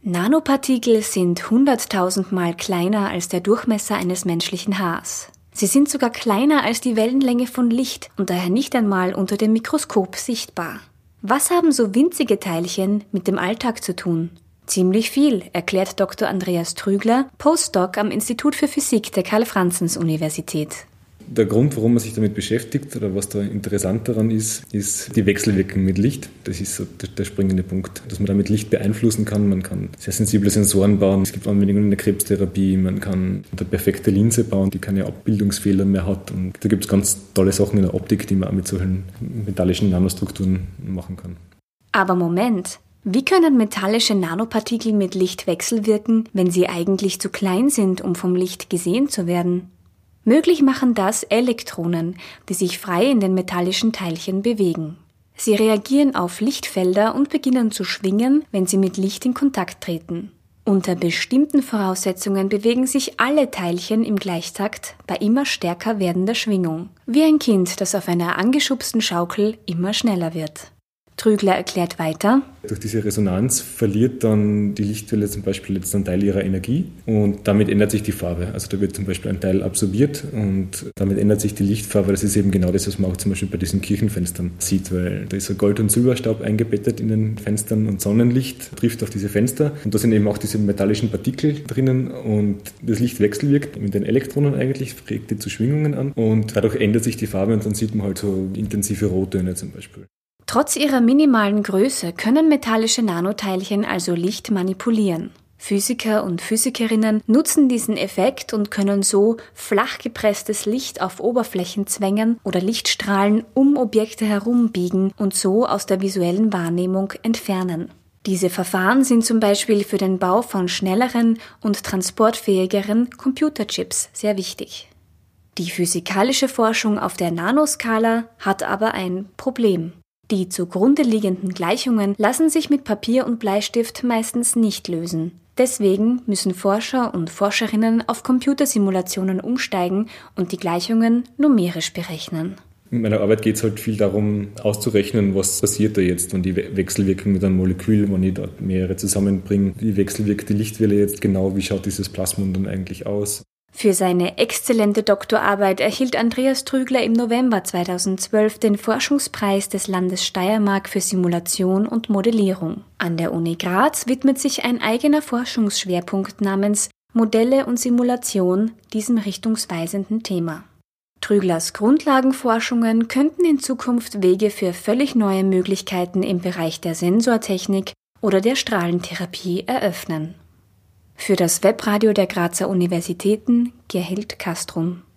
Nanopartikel sind 100.000 Mal kleiner als der Durchmesser eines menschlichen Haars. Sie sind sogar kleiner als die Wellenlänge von Licht und daher nicht einmal unter dem Mikroskop sichtbar. Was haben so winzige Teilchen mit dem Alltag zu tun? Ziemlich viel, erklärt Dr. Andreas Trügler, Postdoc am Institut für Physik der Karl-Franzens-Universität. Der Grund, warum man sich damit beschäftigt oder was da interessant daran ist die Wechselwirkung mit Licht. Das ist so der springende Punkt, dass man damit Licht beeinflussen kann. Man kann sehr sensible Sensoren bauen. Es gibt Anwendungen in der Krebstherapie. Man kann eine perfekte Linse bauen, die keine Abbildungsfehler mehr hat. Und da gibt es ganz tolle Sachen in der Optik, die man auch mit solchen metallischen Nanostrukturen machen kann. Aber Moment, wie können metallische Nanopartikel mit Licht wechselwirken, wenn sie eigentlich zu klein sind, um vom Licht gesehen zu werden? Möglich machen das Elektronen, die sich frei in den metallischen Teilchen bewegen. Sie reagieren auf Lichtfelder und beginnen zu schwingen, wenn sie mit Licht in Kontakt treten. Unter bestimmten Voraussetzungen bewegen sich alle Teilchen im Gleichtakt bei immer stärker werdender Schwingung, wie ein Kind, das auf einer angeschubsten Schaukel immer schneller wird. Trügler erklärt weiter: Durch diese Resonanz verliert dann die Lichtwelle zum Beispiel jetzt einen Teil ihrer Energie und damit ändert sich die Farbe. Also da wird zum Beispiel ein Teil absorbiert und damit ändert sich die Lichtfarbe. Das ist eben genau das, was man auch zum Beispiel bei diesen Kirchenfenstern sieht, weil da ist so Gold- und Silberstaub eingebettet in den Fenstern und Sonnenlicht trifft auf diese Fenster und da sind eben auch diese metallischen Partikel drinnen und das Licht wechselwirkt mit den Elektronen eigentlich, regt die zu Schwingungen an und dadurch ändert sich die Farbe und dann sieht man halt so intensive Rottöne zum Beispiel. Trotz ihrer minimalen Größe können metallische Nanoteilchen also Licht manipulieren. Physiker und Physikerinnen nutzen diesen Effekt und können so flach gepresstes Licht auf Oberflächen zwängen oder Lichtstrahlen um Objekte herum biegen und so aus der visuellen Wahrnehmung entfernen. Diese Verfahren sind zum Beispiel für den Bau von schnelleren und transportfähigeren Computerchips sehr wichtig. Die physikalische Forschung auf der Nanoskala hat aber ein Problem. Die zugrunde liegenden Gleichungen lassen sich mit Papier und Bleistift meistens nicht lösen. Deswegen müssen Forscher und Forscherinnen auf Computersimulationen umsteigen und die Gleichungen numerisch berechnen. In meiner Arbeit geht es halt viel darum, auszurechnen, was passiert da jetzt, wenn die Wechselwirkung mit einem Molekül, wenn ich dort mehrere zusammenbringe. Wie wechselwirkt die Lichtwelle jetzt genau? Wie schaut dieses Plasmon dann eigentlich aus? Für seine exzellente Doktorarbeit erhielt Andreas Trügler im November 2012 den Forschungspreis des Landes Steiermark für Simulation und Modellierung. An der Uni Graz widmet sich ein eigener Forschungsschwerpunkt namens Modelle und Simulation diesem richtungsweisenden Thema. Trüglers Grundlagenforschungen könnten in Zukunft Wege für völlig neue Möglichkeiten im Bereich der Sensortechnik oder der Strahlentherapie eröffnen. Für das Webradio der Grazer Universitäten, Gerhild Castrum.